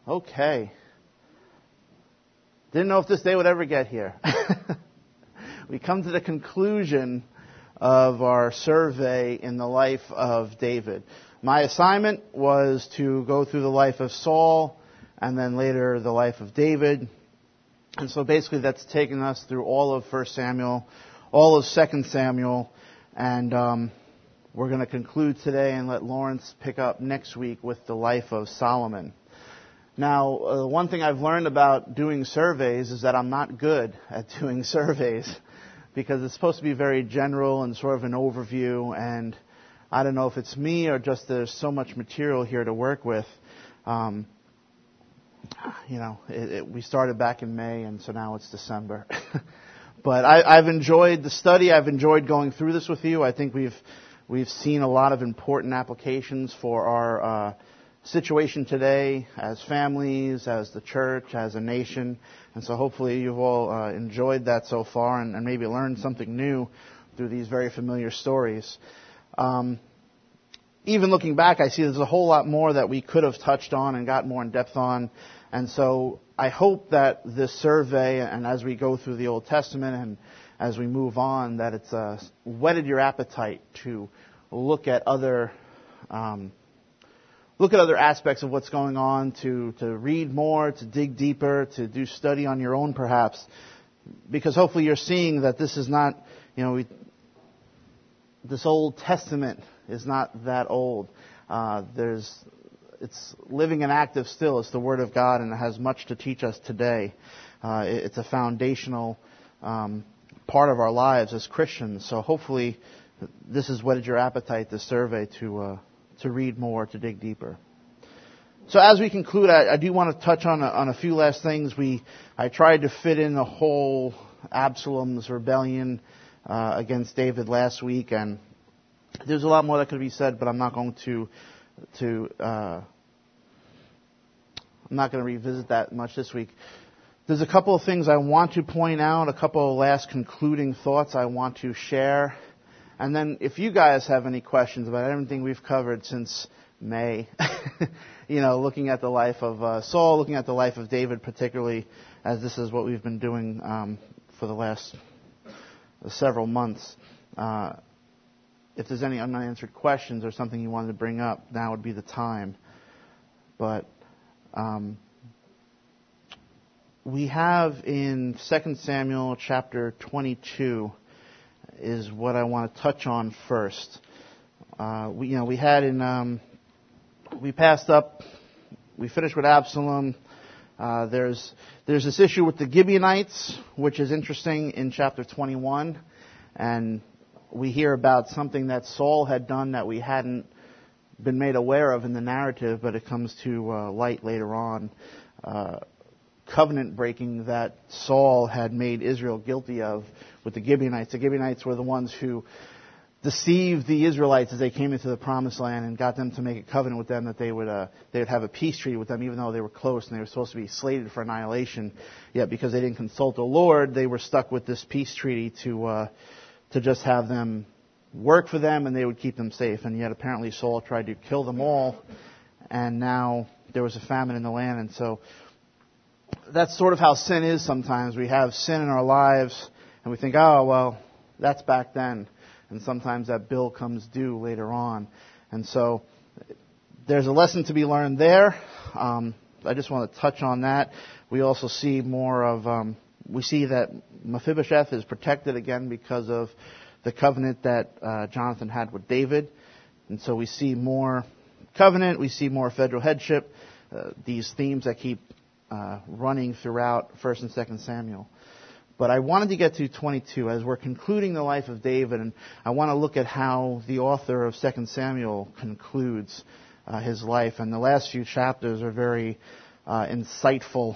Okay. Didn't know if this day would ever get here. We come to the conclusion of our survey in the life of David. My assignment was to go through the life of Saul and then later the life of David. And so basically that's taken us through all of 1 Samuel, all of 2 Samuel, and we're going to conclude today and let Lawrence pick up next week with the life of Solomon. Now, one thing I've learned about doing surveys is that I'm not good at doing surveys because it's supposed to be very general and sort of an overview, and I don't know if it's me or just there's so much material here to work with. We started back in May, and so now it's December. But I've enjoyed the study. I've enjoyed going through this with you. I think we've seen a lot of important applications for our situation today as families, as the church, as a nation. And so hopefully you've all enjoyed that so far and maybe learned something new through these very familiar stories. Even looking back, I see there's a whole lot more that we could have touched on and got more in depth on. And so I hope that this survey, and as we go through the Old Testament and as we move on, that it's whetted your appetite to look at other aspects of what's going on, to read more, to dig deeper, to do study on your own perhaps, because hopefully you're seeing that this is not, this Old Testament is not that old. It's living and active still. It's the Word of God, and it has much to teach us today. It's a foundational part of our lives as Christians. So hopefully this has whetted your appetite, this survey, to read more, to dig deeper. So as we conclude, I do want to touch on a few last things. I tried to fit in the whole Absalom's rebellion against David last week, and there's a lot more that could be said, but I'm not going to revisit that much this week. There's a couple of things I want to point out, a couple of last concluding thoughts I want to share. And then if you guys have any questions about everything we've covered since May, looking at the life of Saul, looking at the life of David particularly, as this is what we've been doing for the last several months. If there's any unanswered questions or something you wanted to bring up, now would be the time. But we have in 2 Samuel chapter 22 is what I want to touch on first. We finished with Absalom. There's this issue with the Gibeonites, which is interesting in chapter 21, and we hear about something that Saul had done that we hadn't been made aware of in the narrative, but it comes to light later on. Covenant breaking that Saul had made Israel guilty of with the Gibeonites. The Gibeonites were the ones who deceived the Israelites as they came into the Promised Land and got them to make a covenant with them that they would have a peace treaty with them, even though they were close and they were supposed to be slated for annihilation. Yet because they didn't consult the Lord, they were stuck with this peace treaty to just have them work for them and they would keep them safe. And yet apparently Saul tried to kill them all, and now there was a famine in the land. And so that's sort of how sin is sometimes. We have sin in our lives and we think, oh, well, that's back then. And sometimes that bill comes due later on. And so there's a lesson to be learned there. I just want to touch on that. We also see more of, we see that Mephibosheth is protected again because of the covenant that Jonathan had with David. And so we see more covenant, we see more federal headship, these themes that keep running throughout 1 and 2 Samuel. But I wanted to get to 22 as we're concluding the life of David, and I want to look at how the author of 2 Samuel concludes his life. And the last few chapters are very insightful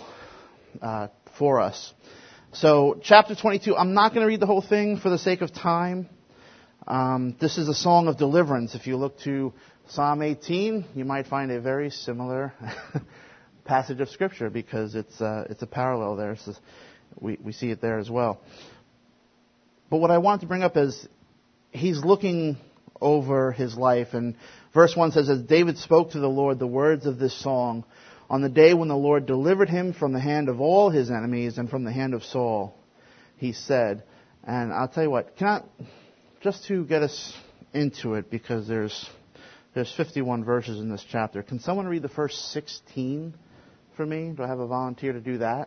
for us. So chapter 22, I'm not going to read the whole thing for the sake of time. This is a song of deliverance. If you look to Psalm 18, you might find a very similar passage of Scripture because it's a parallel there. So we see it there as well. But what I want to bring up is he's looking over his life. And verse 1 says, as David spoke to the Lord the words of this song, on the day when the Lord delivered him from the hand of all his enemies and from the hand of Saul, he said. And I'll tell you what, just to get us into it, because there's 51 verses in this chapter. Can someone read the first 16 for me? Do I have a volunteer to do that?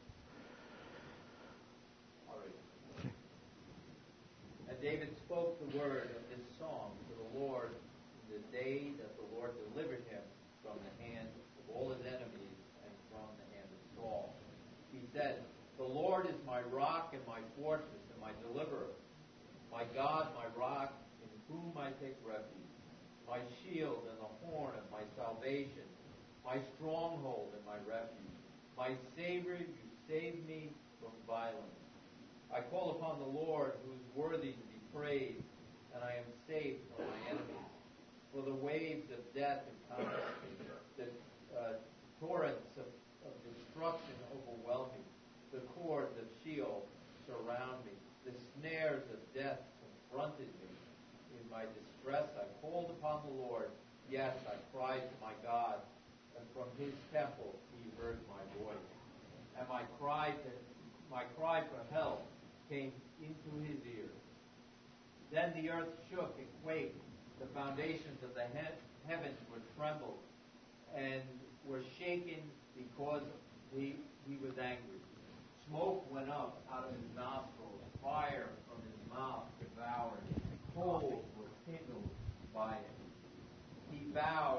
All right. And David spoke the word of this song to the Lord in the day that the Lord delivered him from the hand of all his enemies and from the hand of Saul. He said, "The Lord is my rock and my fortress and my deliverer, my God, my rock, in whom I take refuge, my shield and the horn of my salvation, my stronghold and my refuge, my Savior, you save me from violence. I call upon the Lord, who is worthy to be praised, and I am safe from my enemies. For the waves of death encompass me, the torrents of destruction overwhelm me, the cords of Sheol surround me, the snares of death confronted me. In my distress I called upon the Lord. Yes, I cried to my God, and from his temple he heard my voice. And my cry for help came into his ears. Then the earth shook and quaked. The foundations of the heavens were trembled and were shaken because he was angry. Smoke went up out of his nostrils. Fire from his mouth devoured. Coals were kindled by it. He bowed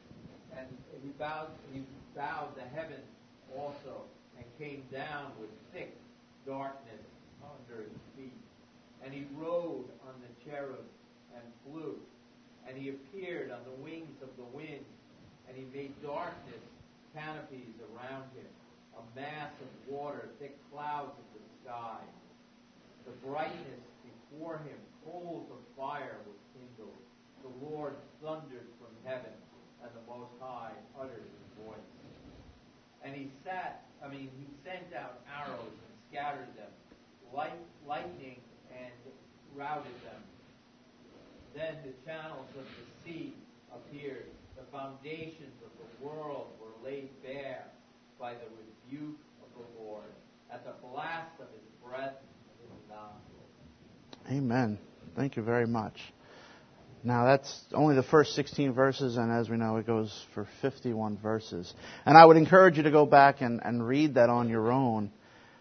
the heavens also, and came down with thick darkness under his feet. And he rode on the cherub and flew. And he appeared on the wings of the wind. And he made darkness canopies around him, a mass of water, thick clouds of the sky. The brightness before him, coals of fire were kindled. The Lord thundered from heaven, and the Most High uttered his voice. And he sent out arrows and scattered them, lightning and routed them. Then the channels of the sea appeared. The foundations of the world were laid bare by the rebuke of the Lord, at the blast of his breath in his nostrils. Amen. Thank you very much. Now, that's only the first 16 verses, and as we know, it goes for 51 verses. And I would encourage you to go back and read that on your own.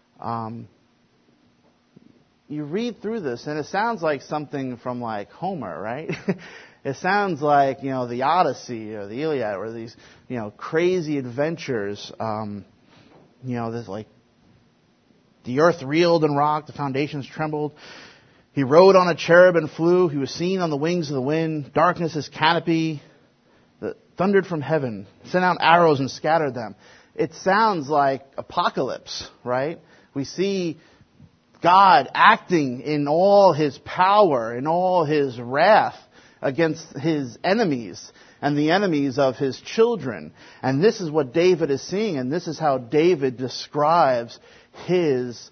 You read through this, and it sounds like something from like Homer, right? It sounds like, the Odyssey or the Iliad, or these, crazy adventures. There's like the earth reeled and rocked, the foundations trembled. He rode on a cherub and flew. He was seen on the wings of the wind. Darkness his canopy. Thundered from heaven. Sent out arrows and scattered them. It sounds like apocalypse, right? We see God acting in all his power, in all his wrath against his enemies and the enemies of his children. And this is what David is seeing, and this is how David describes his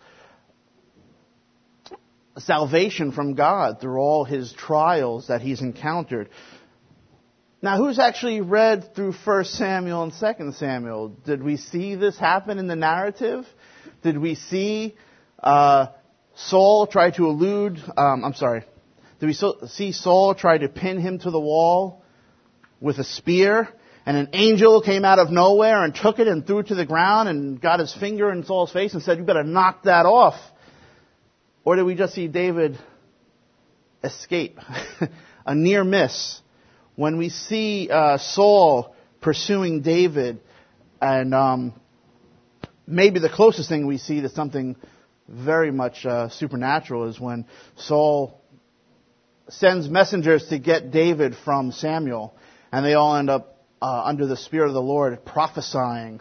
salvation from God through all his trials that he's encountered. Now, who's actually read through 1 Samuel and 2 Samuel? Did we see this happen in the narrative? Did we see Saul try to Did we see Saul try to pin him to the wall with a spear? And an angel came out of nowhere and took it and threw it to the ground and got his finger in Saul's face and said, "You better knock that off." Or did we just see David escape? A near miss. When we see Saul pursuing David, and maybe the closest thing we see to something very much supernatural is when Saul sends messengers to get David from Samuel, and they all end up under the Spirit of the Lord prophesying,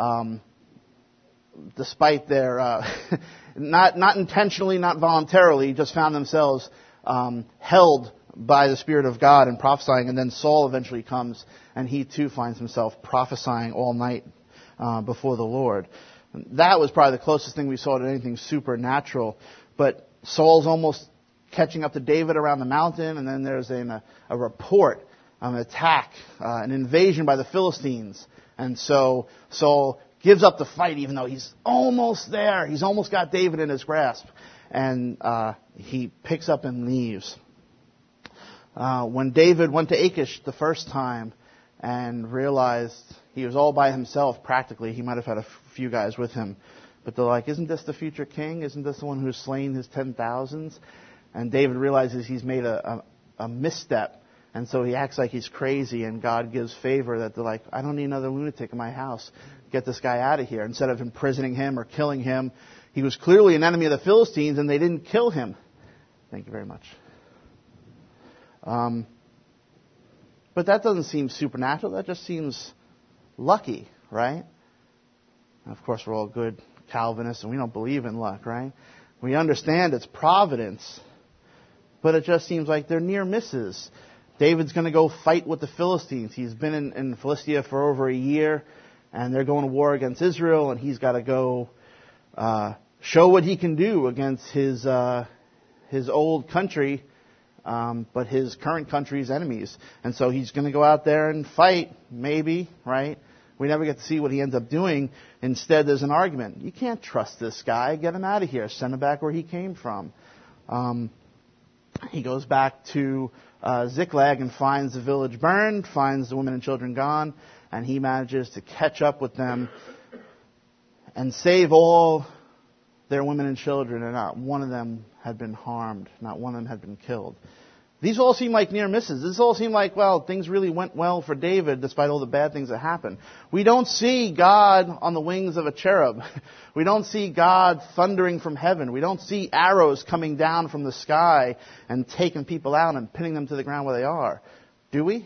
despite their not intentionally, not voluntarily, just found themselves held by the Spirit of God and prophesying. And then Saul eventually comes, and he too finds himself prophesying all night before the Lord. That was probably the closest thing we saw to anything supernatural. But Saul's almost catching up to David around the mountain, and then there's a report, an attack, an invasion by the Philistines. And so Saul gives up the fight even though he's almost there. He's almost got David in his grasp. And he picks up and leaves. When David went to Achish the first time and realized he was all by himself practically, he might have had a few guys with him, but they're like, isn't this the future king? Isn't this the one who's slain his 10,000s? And David realizes he's made a misstep, and so he acts like he's crazy, and God gives favor that they're like, I don't need another lunatic in my house. Get this guy out of here. Instead of imprisoning him or killing him, he was clearly an enemy of the Philistines, and they didn't kill him. Thank you very much. But that doesn't seem supernatural. That just seems lucky, right? And of course, we're all good Calvinists, and we don't believe in luck, right? We understand it's providence, but it just seems like they're near misses. David's going to go fight with the Philistines. He's been in Philistia for over a year, and they're going to war against Israel, and he's got to go show what he can do against his old country, but his current country's enemies. And so he's going to go out there and fight, maybe, right? We never get to see what he ends up doing. Instead, there's an argument. You can't trust this guy. Get him out of here. Send him back where he came from. He goes back to Ziklag and finds the village burned, finds the women and children gone, and he manages to catch up with them and save all their women and children, and not one of them had been harmed. Not one of them had been killed. These all seem like near misses. This all seem like, well, things really went well for David despite all the bad things that happened. We don't see God on the wings of a cherub. We don't see God thundering from heaven. We don't see arrows coming down from the sky and taking people out and pinning them to the ground where they are. Do we?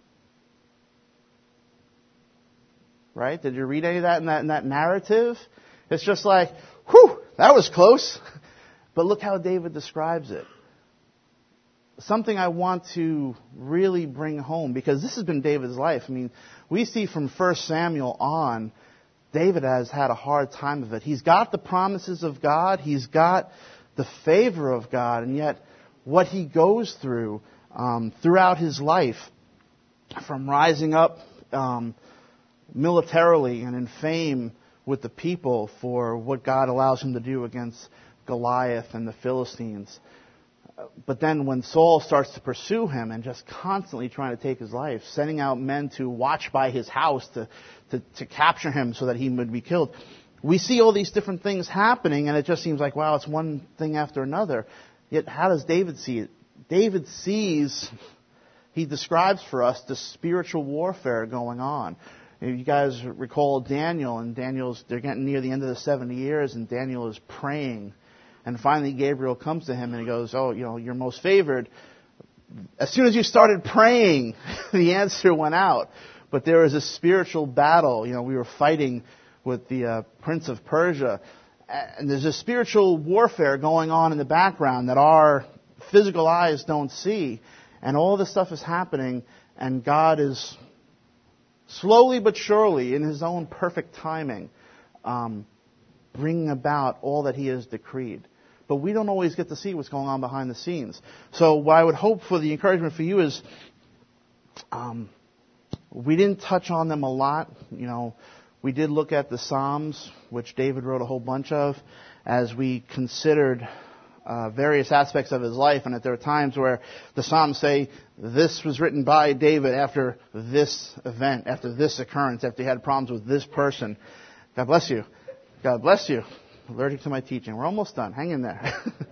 Right? Did you read any of that in that narrative? It's just like, whew, that was close. But look how David describes it. Something I want to really bring home, because this has been David's life. I mean, we see from 1 Samuel on, David has had a hard time of it. He's got the promises of God. He's got the favor of God. And yet, what he goes through throughout his life, from rising up militarily and in fame with the people for what God allows him to do against Goliath and the Philistines. But then when Saul starts to pursue him and just constantly trying to take his life, sending out men to watch by his house to capture him so that he would be killed, we see all these different things happening, and it just seems like, wow, it's one thing after another. Yet how does David see it? David sees, he describes for us the spiritual warfare going on. You guys recall Daniel, and they're getting near the end of the 70 years, and Daniel is praying. And finally, Gabriel comes to him and he goes, oh, you're most favored. As soon as you started praying, the answer went out. But there was a spiritual battle. We were fighting with the Prince of Persia. And there's a spiritual warfare going on in the background that our physical eyes don't see. And all this stuff is happening, and God is slowly but surely, in His own perfect timing, bringing about all that He has decreed. But we don't always get to see what's going on behind the scenes. So what I would hope for the encouragement for you is, we didn't touch on them a lot. We did look at the Psalms, which David wrote a whole bunch of, as we considered various aspects of his life. And that there are times where the Psalms say, this was written by David after this event, after this occurrence, after he had problems with this person. God bless you. God bless you. Allergic to my teaching. We're almost done. Hang in there.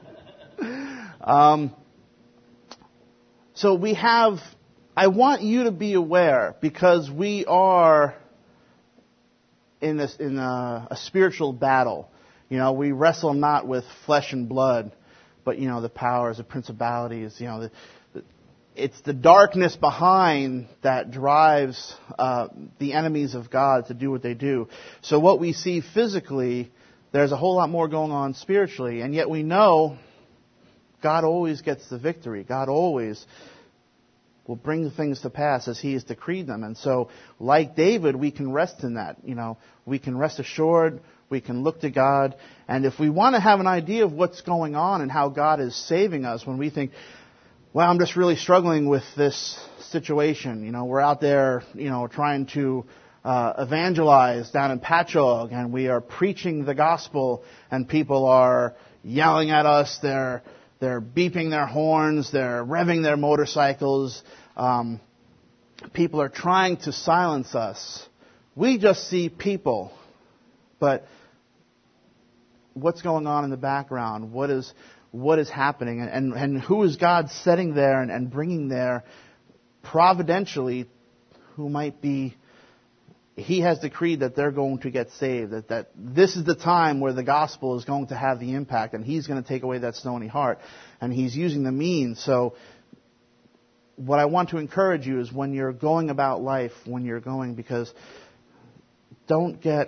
So I want you to be aware, because we are in a spiritual battle. We wrestle not with flesh and blood, but, the powers, the principalities, it's the darkness behind that drives the enemies of God to do what they do. So what we see physically, there's a whole lot more going on spiritually, and yet we know God always gets the victory. God always will bring things to pass as He has decreed them. And so, like David, we can rest in that. We can rest assured, we can look to God, and if we want to have an idea of what's going on and how God is saving us, when we think, well, I'm just really struggling with this situation. We're out there, trying to evangelize down in Patchogue, and we are preaching the gospel, and people are yelling at us. They're beeping their horns. They're revving their motorcycles. People are trying to silence us. We just see people, but what's going on in the background? What is happening? And who is God setting there and bringing there providentially who might be, He has decreed that they're going to get saved, that this is the time where the gospel is going to have the impact, and He's going to take away that stony heart, and He's using the means. So what I want to encourage you is when you're going about life, because don't get,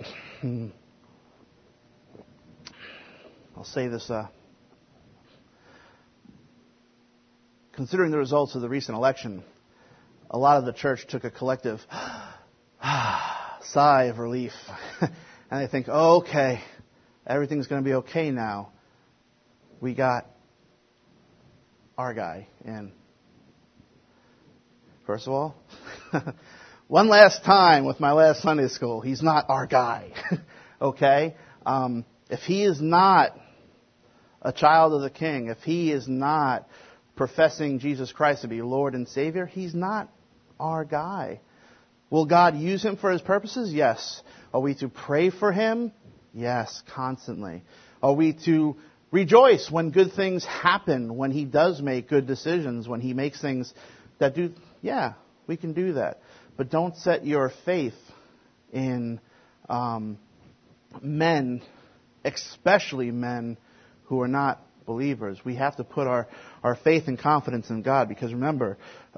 I'll say this, considering the results of the recent election, a lot of the church took a collective sigh of relief. And they think, oh, okay, everything's going to be okay now. We got our guy in. First of all, one last time with my last Sunday school, he's not our guy. Okay? If he is not a child of the King, if he is not professing Jesus Christ to be Lord and Savior, he's not our guy. Will God use him for His purposes? Yes. Are we to pray for him? Yes, constantly. Are we to rejoice when good things happen, when he does make good decisions, when he makes things that do? Yeah, we can do that. But don't set your faith in men, especially men who are not believers. We have to put our faith and confidence in God, because remember,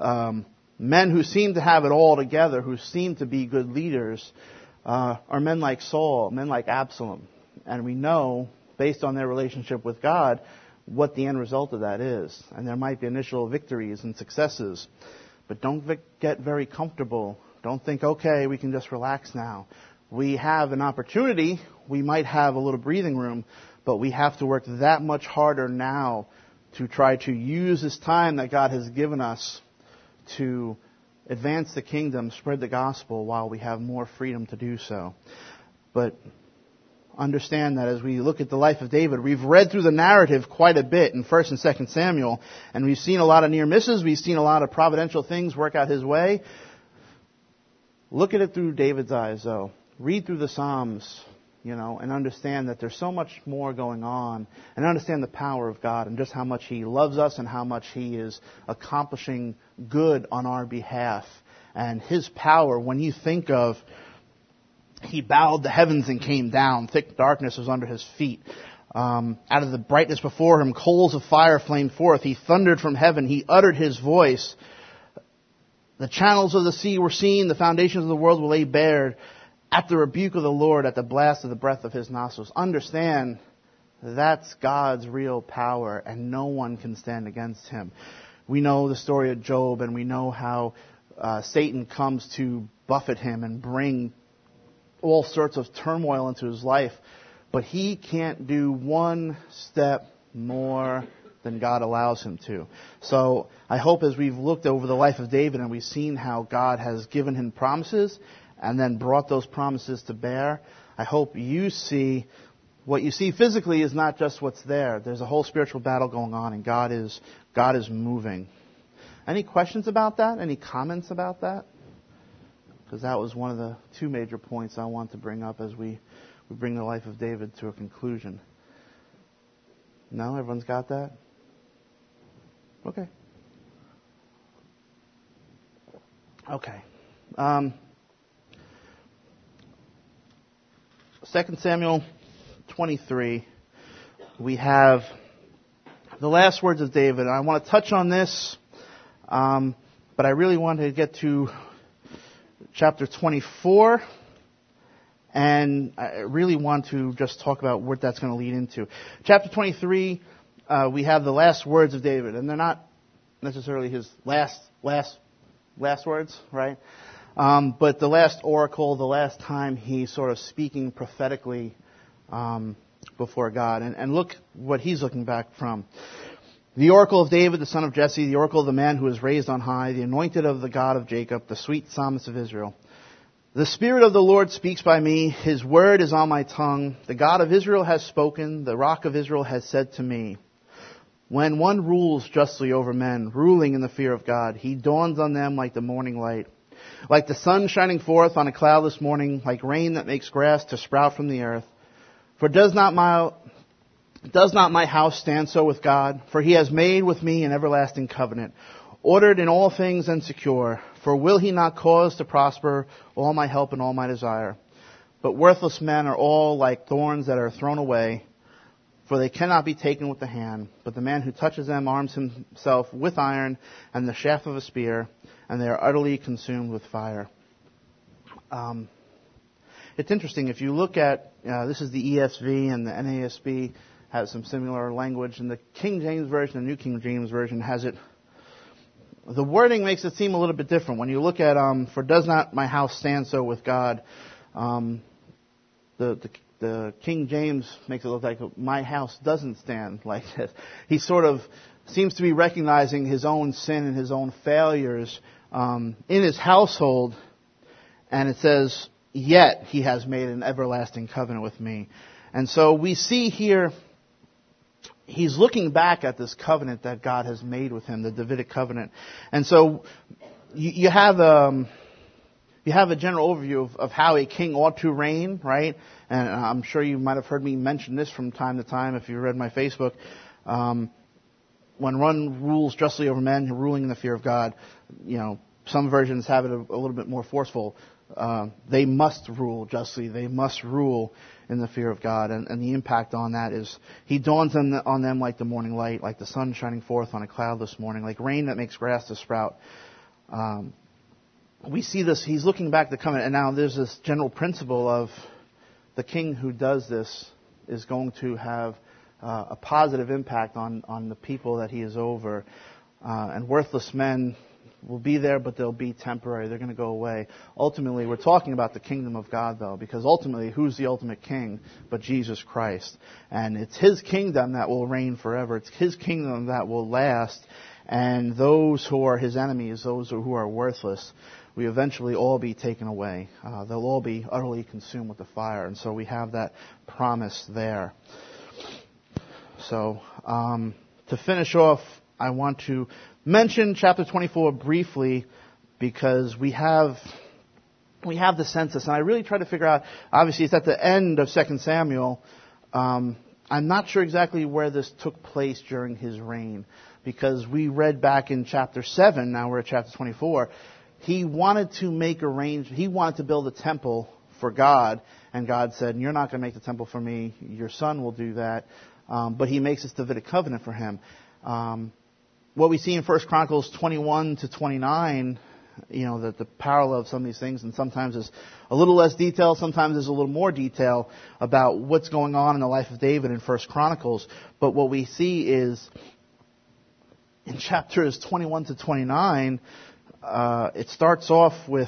men who seem to have it all together, who seem to be good leaders, are men like Saul, men like Absalom. And we know, based on their relationship with God, what the end result of that is. And there might be initial victories and successes. But don't get very comfortable. Don't think, okay, we can just relax now. We have an opportunity. We might have a little breathing room, but we have to work that much harder now to try to use this time that God has given us to advance the kingdom, spread the gospel while we have more freedom to do so. But understand that as we look at the life of David, we've read through the narrative quite a bit in 1 and 2 Samuel, and we've seen a lot of near misses. We've seen a lot of providential things work out his way. Look at it through David's eyes, though. Read through the Psalms, and understand that there's so much more going on, and understand the power of God and just how much He loves us and how much He is accomplishing good on our behalf. And His power, when you think of He bowed the heavens and came down, thick darkness was under His feet. Out of the brightness before Him, coals of fire flamed forth. He thundered from heaven. He uttered His voice. The channels of the sea were seen. The foundations of the world were laid bare. At the rebuke of the Lord, at the blast of the breath of His nostrils. Understand, that's God's real power, and no one can stand against Him. We know the story of Job, and we know how Satan comes to buffet him and bring all sorts of turmoil into his life. But he can't do one step more than God allows him to. So I hope as we've looked over the life of David and we've seen how God has given him promises and then brought those promises to bear, I hope you see what you see physically is not just what's there. There's a whole spiritual battle going on, and God is moving. Any questions about that? Any comments about that? Because that was one of the two major points I want to bring up as we bring the life of David to a conclusion. No? Everyone's got that? Okay. Okay. 2 Samuel 23, we have the last words of David. I want to touch on this, but I really want to get to chapter 24, and I really want to just talk about what that's going to lead into. Chapter 23, we have the last words of David, and they're not necessarily his last words, right? But the last oracle, the last time he's sort of speaking prophetically before God. And look what he's looking back from. The oracle of David, the son of Jesse, the oracle of the man who is raised on high, the anointed of the God of Jacob, the sweet psalmist of Israel. The Spirit of the Lord speaks by me. His word is on my tongue. The God of Israel has spoken. The Rock of Israel has said to me. When one rules justly over men, ruling in the fear of God, he dawns on them like the morning light. Like the sun shining forth on a cloudless morning, like rain that makes grass to sprout from the earth. For does not my house stand so with God? For he has made with me an everlasting covenant, ordered in all things and secure. For will he not cause to prosper all my help and all my desire? But worthless men are all like thorns that are thrown away, for they cannot be taken with the hand. But the man who touches them arms himself with iron and the shaft of a spear, and they are utterly consumed with fire. It's interesting, if you look at, this is the ESV and the NASB has some similar language, and the King James Version, the New King James Version has it. The wording makes it seem a little bit different. When you look at, for does not my house stand so with God, the King James makes it look like my house doesn't stand like this. He sort of seems to be recognizing his own sin and his own failures in his household, and it says, yet he has made an everlasting covenant with me. And so we see here, he's looking back at this covenant that God has made with him, the Davidic covenant. And so you have a general overview of how a king ought to reign, right? And I'm sure you might have heard me mention this from time to time if you read my Facebook. When one rules justly over men, ruling in the fear of God, some versions have it a little bit more forceful. They must rule justly. They must rule in the fear of God. And the impact on that is he dawns on them like the morning light, like the sun shining forth on a cloudless morning, like rain that makes grass to sprout. We see this, he's looking back at the covenant, and now there's this general principle of the king who does this is going to have a positive impact on the people that he is over. And worthless men will be there, but they'll be temporary. They're going to go away. Ultimately, we're talking about the kingdom of God, though, because ultimately, who's the ultimate king but Jesus Christ? And it's his kingdom that will reign forever. It's his kingdom that will last. And those who are his enemies, those who are worthless, we eventually all be taken away. They'll all be utterly consumed with the fire. And so we have that promise there. So, to finish off, I want to mention chapter 24 briefly because we have the census, and I really try to figure out, obviously it's at the end of 2 Samuel. I'm not sure exactly where this took place during his reign, because we read back in chapter 7, now we're at chapter 24, he wanted to build a temple for God, and God said, you're not going to make the temple for me, your son will do that, but he makes this Davidic covenant for him. What we see in 1 Chronicles 21 to 29, that the parallel of some of these things, and sometimes is a little less detail, sometimes there's a little more detail about what's going on in the life of David in 1 Chronicles. But what we see is in chapters 21 to 29, it starts off with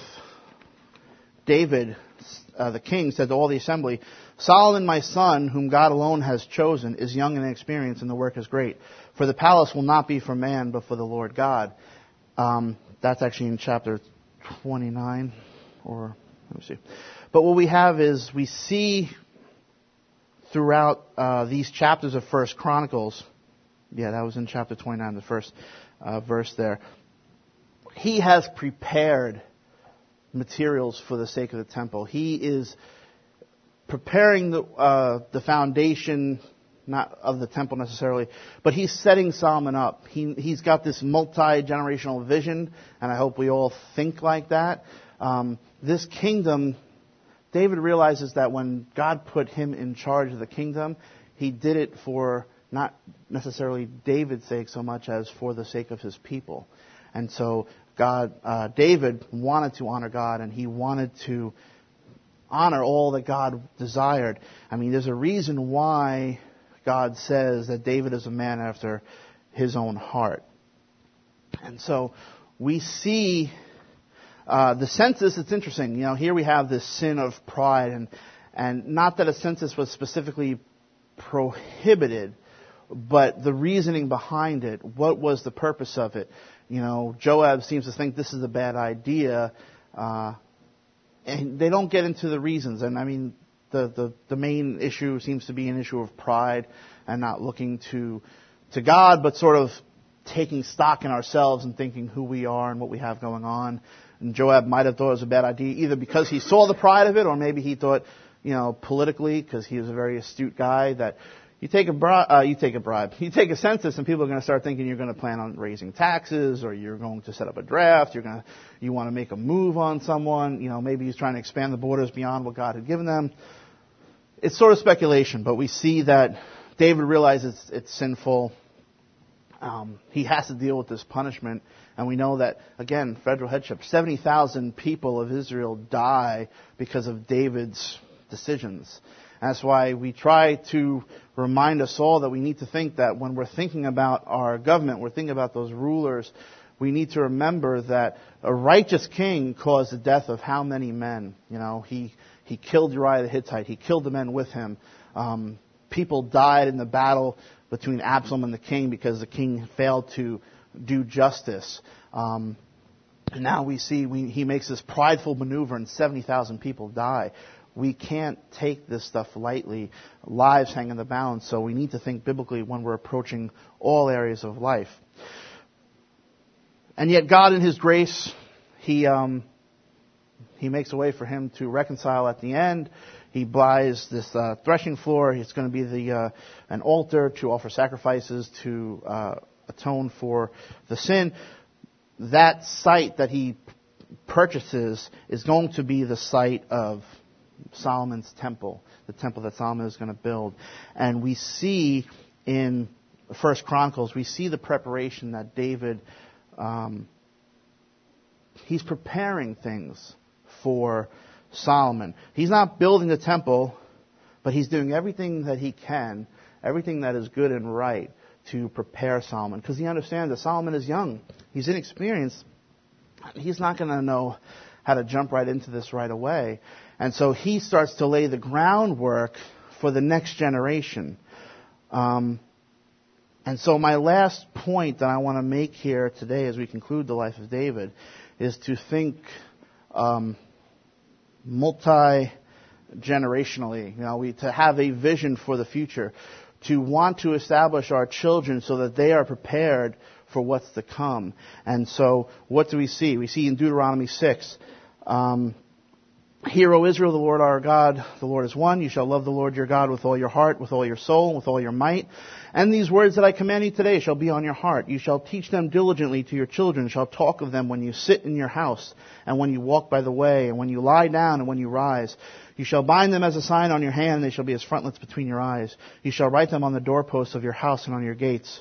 David, the king, said to all the assembly, Solomon, my son, whom God alone has chosen, is young and inexperienced, and the work is great. For the palace will not be for man, but for the Lord God. That's actually in chapter 29, or let me see. But what we have is we see throughout these chapters of 1 Chronicles, that was in chapter 29, the first verse there. He has prepared materials for the sake of the temple. He is preparing the foundation, not of the temple necessarily, but he's setting Solomon up. He's got this multi-generational vision, and I hope we all think like that. This kingdom, David realizes that when God put him in charge of the kingdom, he did it for not necessarily David's sake so much as for the sake of his people. And so David wanted to honor God, and he wanted to honor all that God desired. I mean, there's a reason why God says that David is a man after his own heart. And so we see the census. It's interesting. Here we have this sin of pride, and not that a census was specifically prohibited, but the reasoning behind it. What was the purpose of it? Joab seems to think this is a bad idea. And they don't get into the reasons. And I mean, the main issue seems to be an issue of pride and not looking to God, but sort of taking stock in ourselves and thinking who we are and what we have going on. And Joab might have thought it was a bad idea, either because he saw the pride of it, or maybe he thought, politically, because he was a very astute guy, that you take a census, and people are going to start thinking you're going to plan on raising taxes, or you're going to set up a draft, you want to make a move on someone, maybe he's trying to expand the borders beyond what God had given them. It's sort of speculation, but we see that David realizes it's sinful. He has to deal with this punishment. And we know that, again, federal headship, 70,000 people of Israel die because of David's decisions. That's why we try to remind us all that we need to think that when we're thinking about our government, we're thinking about those rulers, we need to remember that a righteous king caused the death of how many men? He killed Uriah the Hittite. He killed the men with him. People died in the battle between Absalom and the king because the king failed to do justice. And now we see he makes this prideful maneuver and 70,000 people die. We can't take this stuff lightly. Lives hang in the balance, so we need to think biblically when we're approaching all areas of life. And yet God in His grace, He makes a way for him to reconcile at the end. He buys this threshing floor. It's going to be an altar to offer sacrifices to atone for the sin. That site that he purchases is going to be the site of Solomon's temple, the temple that Solomon is going to build. And we see in 1 Chronicles, we see the preparation that David, he's preparing things for Solomon. He's not building the temple, but he's doing everything that he can, everything that is good and right to prepare Solomon. Because he understands that Solomon is young. He's inexperienced. He's not going to know how to jump right into this right away. And so he starts to lay the groundwork for the next generation. And so my last point that I want to make here today as we conclude the life of David is to think multi-generationally, to have a vision for the future, to want to establish our children so that they are prepared for what's to come. And so what do we see? We see in Deuteronomy 6, Hear, O Israel, the Lord our God, the Lord is one. You shall love the Lord your God with all your heart, with all your soul, and with all your might. And these words that I command you today shall be on your heart. You shall teach them diligently to your children, shall talk of them when you sit in your house, and when you walk by the way, and when you lie down, and when you rise. You shall bind them as a sign on your hand, and they shall be as frontlets between your eyes. You shall write them on the doorposts of your house and on your gates.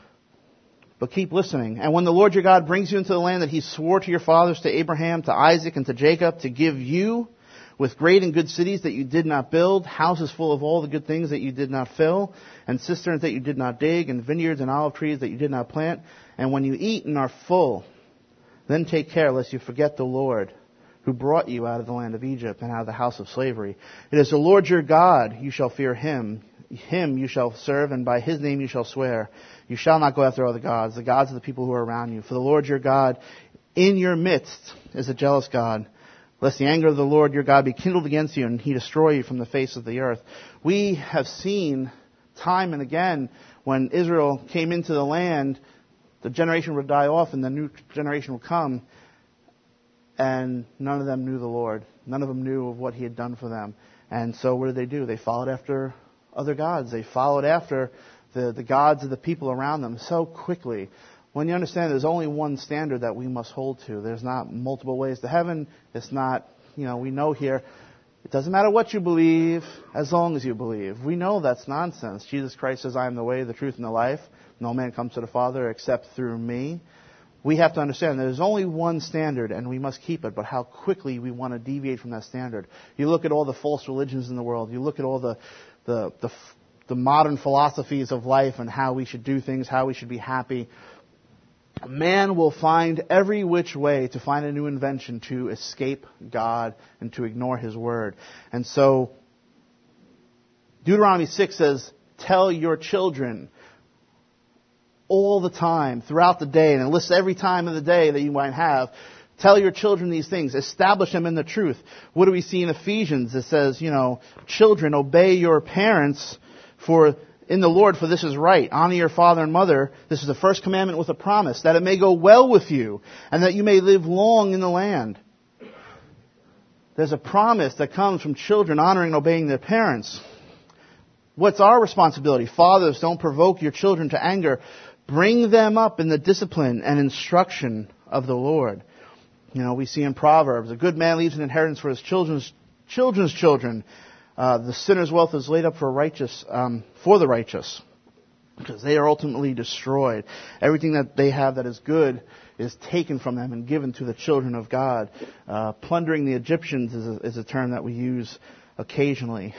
But keep listening. And when the Lord your God brings you into the land that He swore to your fathers, to Abraham, to Isaac, and to Jacob, to give you with great and good cities that you did not build, houses full of all the good things that you did not fill, and cisterns that you did not dig, and vineyards and olive trees that you did not plant, and when you eat and are full, then take care lest you forget the Lord, who brought you out of the land of Egypt and out of the house of slavery. It is the Lord your God, you shall fear Him. Him you shall serve, and by His name you shall swear. You shall not go after other gods, the gods of the people who are around you. For the Lord your God in your midst is a jealous God, lest the anger of the Lord your God be kindled against you, and He destroy you from the face of the earth. We have seen time and again when Israel came into the land, the generation would die off and the new generation would come, and none of them knew the Lord. None of them knew of what He had done for them. And so what did? They followed after other gods. They followed after the gods of the people around them so quickly. When you understand there's only one standard that we must hold to. There's not multiple ways to heaven. It's not, we know here, it doesn't matter what you believe as long as you believe. We know that's nonsense. Jesus Christ says, I am the way, the truth, and the life. No man comes to the Father except through me. We have to understand there's only one standard and we must keep it, but how quickly we want to deviate from that standard. You look at all the false religions in the world. You look at all the modern philosophies of life and how we should do things, how we should be happy. Man will find every which way to find a new invention to escape God and to ignore His word. And so Deuteronomy 6 says, tell your children all the time, throughout the day, and it lists every time of the day that you might have, Tell your children these things. Establish them in the truth. What do we see in Ephesians? It says, children, obey your parents in the Lord, for this is right. Honor your father and mother. This is the first commandment with a promise, that it may go well with you, and that you may live long in the land. There's a promise that comes from children honoring and obeying their parents. What's our responsibility? Fathers, don't provoke your children to anger. Bring them up in the discipline and instruction of the Lord. We see in Proverbs, a good man leaves an inheritance for his children's children. The sinner's wealth is laid up for the righteous, because they are ultimately destroyed. Everything that they have that is good is taken from them and given to the children of God. Plundering the Egyptians is a term that we use occasionally.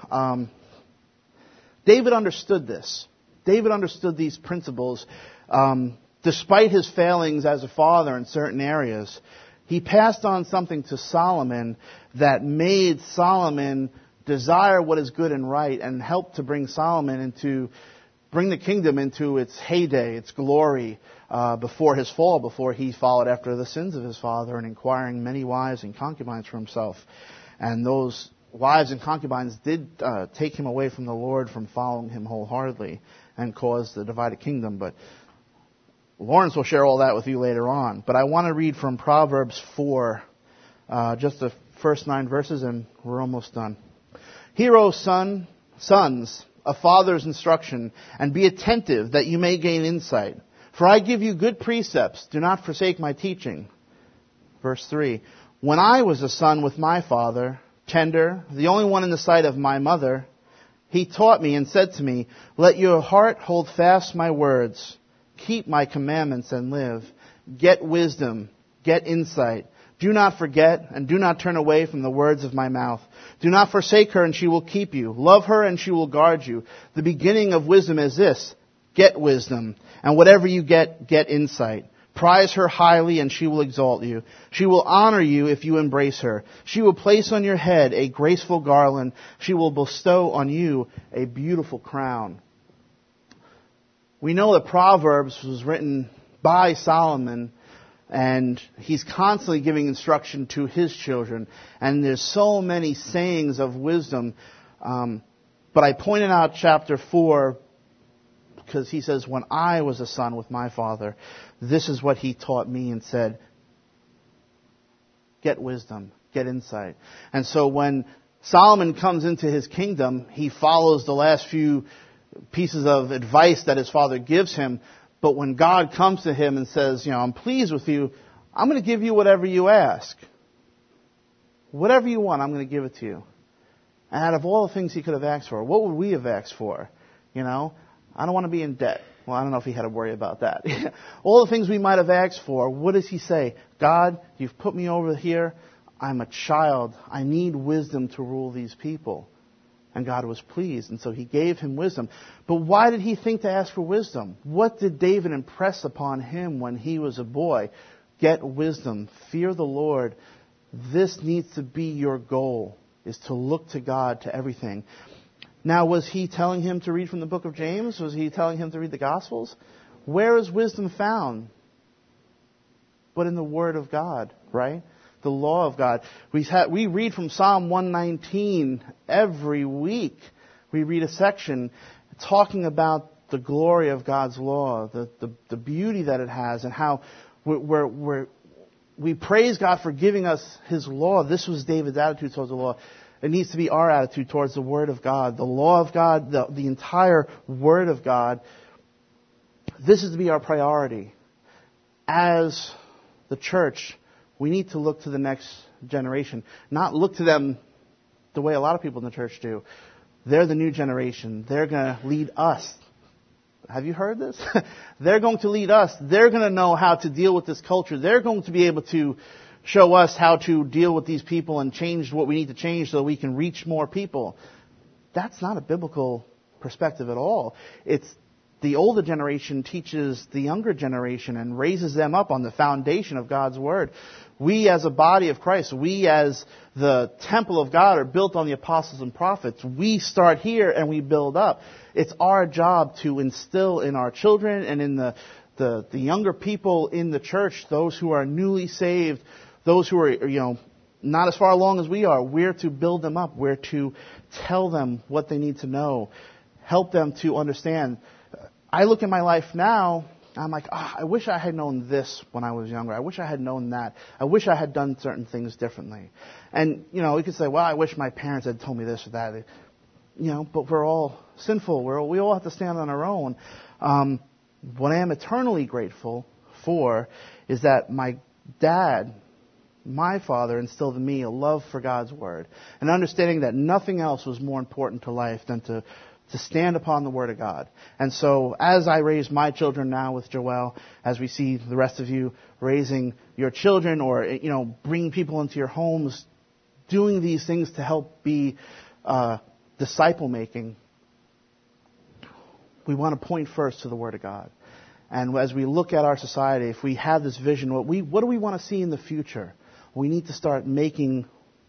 David understood this. David understood these principles. Despite his failings as a father in certain areas, he passed on something to Solomon that made Solomon desire what is good and right, and helped to bring bring the kingdom into its heyday, its glory, before his fall, before he followed after the sins of his father and inquiring many wives and concubines for himself. And those wives and concubines did take him away from the Lord, from following him wholeheartedly, and caused the divided kingdom. But Lawrence will share all that with you later on. But I want to read from Proverbs 4, just the first 9 verses, and we're almost done. Hear, O sons, a father's instruction, and be attentive that you may gain insight. For I give you good precepts. Do not forsake my teaching. Verse 3. When I was a son with my father, tender, the only one in the sight of my mother, he taught me and said to me, let your heart hold fast my words. Keep my commandments and live. Get wisdom. Get insight. Do not forget and do not turn away from the words of my mouth. Do not forsake her and she will keep you. Love her and she will guard you. The beginning of wisdom is this. Get wisdom. And whatever you get insight. Prize her highly and she will exalt you. She will honor you if you embrace her. She will place on your head a graceful garland. She will bestow on you a beautiful crown. We know that Proverbs was written by Solomon, and he's constantly giving instruction to his children. And there's so many sayings of wisdom. But I pointed out chapter 4 because he says, when I was a son with my father, this is what he taught me and said, get wisdom, get insight. And so when Solomon comes into his kingdom, he follows the last few pieces of advice that his father gives him. But when God comes to him and says, I'm pleased with you, I'm going to give you whatever you ask. Whatever you want, I'm going to give it to you. And out of all the things he could have asked for, what would we have asked for? I don't want to be in debt. Well, I don't know if he had to worry about that. All the things we might have asked for, what does he say? God, you've put me over here. I'm a child. I need wisdom to rule these people. And God was pleased, and so he gave him wisdom. But why did he think to ask for wisdom? What did David impress upon him when he was a boy? Get wisdom. Fear the Lord. This needs to be your goal, is to look to God to everything. Now, was he telling him to read from the book of James? Was he telling him to read the Gospels? Where is wisdom found? But in the Word of God, right? The law of God. We read from Psalm 119 every week. We read a section talking about the glory of God's law, the beauty that it has, and how we praise God for giving us His law. This was David's attitude towards the law. It needs to be our attitude towards the Word of God, the law of God, the entire Word of God. This is to be our priority. As the church, we need to look to the next generation, not look to them the way a lot of people in the church do. They're the new generation. They're going to lead us. Have you heard this? They're going to lead us. They're going to know how to deal with this culture. They're going to be able to show us how to deal with these people and change what we need to change so that we can reach more people. That's not a biblical perspective at all. It's the older generation teaches the younger generation and raises them up on the foundation of God's Word. We as a body of Christ, we as the temple of God are built on the apostles and prophets. We start here and we build up. It's our job to instill in our children and in the the younger people in the church, those who are newly saved, those who are, not as far along as we are, we're to build them up. We're to tell them what they need to know, help them to understand. I look at my life now, I'm like, I wish I had known this when I was younger. I wish I had known that. I wish I had done certain things differently. And, we could say, well, I wish my parents had told me this or that. But we're all sinful. We all have to stand on our own. What I am eternally grateful for is that my dad, my father, instilled in me a love for God's Word, and understanding that nothing else was more important to life than to stand upon the Word of God. And so as I raise my children now with Joelle, as we see the rest of you raising your children or, bringing people into your homes, doing these things to help be disciple making, we want to point first to the Word of God. And as we look at our society, if we have this vision, what do we want to see in the future? We need to start making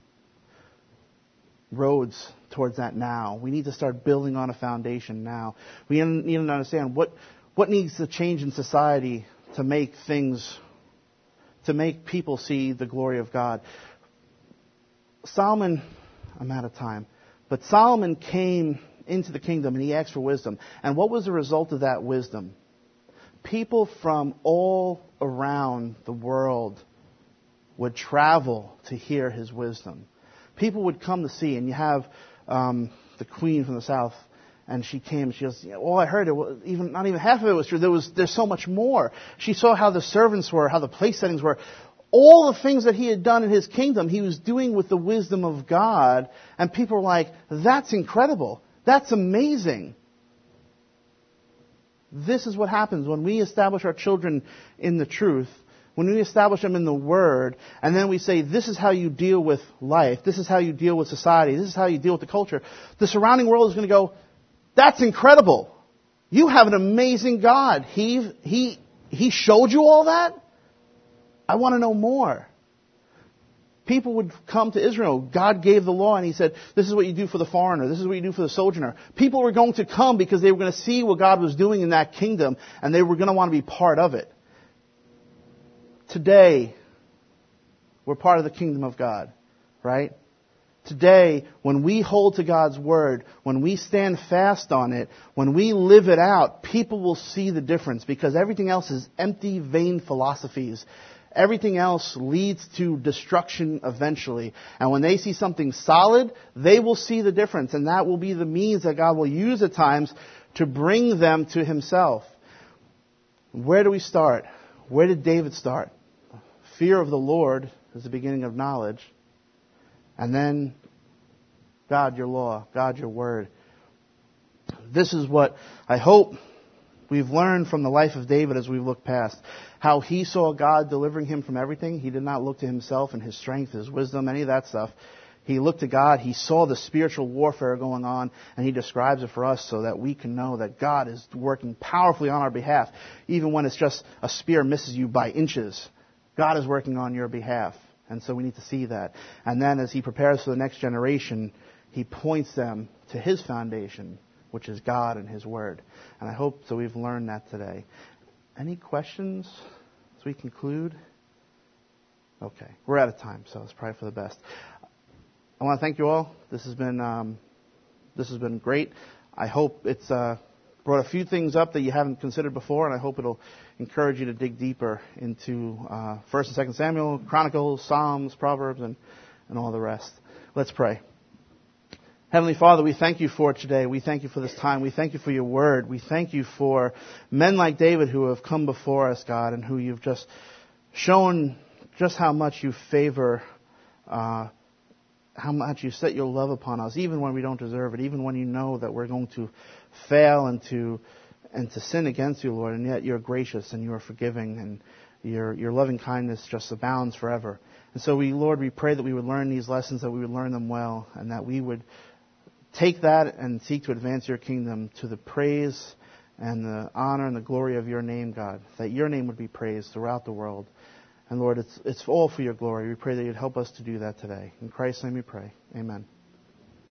roads towards that now. We need to start building on a foundation now. We need to understand what needs to change in society to make people see the glory of God. Solomon, I'm out of time, but Solomon came into the kingdom and he asked for wisdom. And what was the result of that wisdom? People from all around the world would travel to hear his wisdom. People would come to see, and you have the queen from the south, and she came. She goes, all I heard, not even half of it was true. There's so much more. She saw how the servants were, how the place settings were. All the things that he had done in his kingdom, he was doing with the wisdom of God, and people were like, that's incredible. That's amazing. This is what happens when we establish our children in the truth, when we establish them in the Word, and then we say, this is how you deal with life, this is how you deal with society, this is how you deal with the culture, the surrounding world is going to go, that's incredible. You have an amazing God. He showed you all that? I want to know more. People would come to Israel. God gave the law and he said, this is what you do for the foreigner. This is what you do for the sojourner. People were going to come because they were going to see what God was doing in that kingdom and they were going to want to be part of it. Today, we're part of the kingdom of God, right? Today, when we hold to God's Word, when we stand fast on it, when we live it out, people will see the difference because everything else is empty, vain philosophies. Everything else leads to destruction eventually. And when they see something solid, they will see the difference. And that will be the means that God will use at times to bring them to Himself. Where do we start? Where did David start? Fear of the Lord is the beginning of knowledge. And then, God, your law, God, your word. This is what I hope we've learned from the life of David as we've looked past. How he saw God delivering him from everything. He did not look to himself and his strength, his wisdom, any of that stuff. He looked to God. He saw the spiritual warfare going on, and he describes it for us so that we can know that God is working powerfully on our behalf. Even when it's just a spear misses you by inches, God is working on your behalf. And so we need to see that. And then as he prepares for the next generation, he points them to his foundation, which is God and his word. And I hope so we've learned that today. Any questions as we conclude? Okay, we're out of time, so it's probably for the best. I want to thank you all. This has been great. I hope it's brought a few things up that you haven't considered before, and I hope it'll encourage you to dig deeper into 1st and 2nd Samuel, Chronicles, Psalms, Proverbs, and all the rest. Let's pray. Heavenly Father, we thank you for today. We thank you for this time. We thank you for your word. We thank you for men like David who have come before us, God, and who you've just shown just how much you favor, how much you set your love upon us, even when we don't deserve it, even when you know that we're going to fail and to sin against you, Lord, and yet you're gracious and you are forgiving, and your loving kindness just abounds forever. And so Lord, we pray that we would learn these lessons, that we would learn them well, and that we would take that and seek to advance your kingdom to the praise and the honor and the glory of your name, God, that your name would be praised throughout the world. And Lord, it's all for your glory. We pray that you'd help us to do that today. In Christ's name we pray. Amen.